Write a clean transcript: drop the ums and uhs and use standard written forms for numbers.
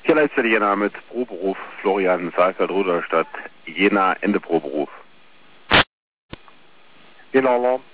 Ja, letzte Jena mit Proberuf Florian Saalfeld-Rudolstadt, Jena Ende Proberuf. Jena Alarm.